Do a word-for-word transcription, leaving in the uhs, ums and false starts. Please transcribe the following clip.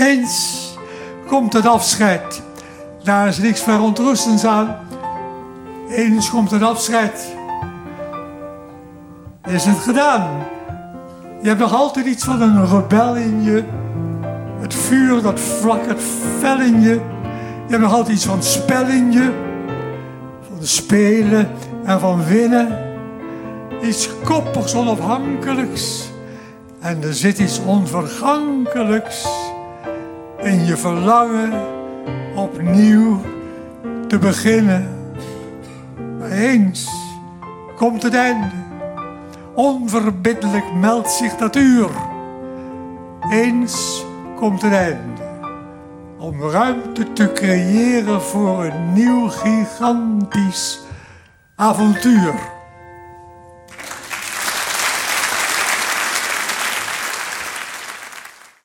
Eens komt het afscheid. Daar is niks verontrustends aan. Eens komt het afscheid. Is het gedaan? Je hebt nog altijd iets van een rebel in je. Het vuur dat flakkert fel in je. Je hebt nog altijd iets van spel in je. Van spelen en van winnen. Iets koppigs, onafhankelijks. En er zit iets onvergankelijks in je verlangen opnieuw te beginnen. Maar eens komt het einde. Onverbiddelijk meldt zich dat uur. Eens komt het einde. Om ruimte te creëren voor een nieuw gigantisch avontuur.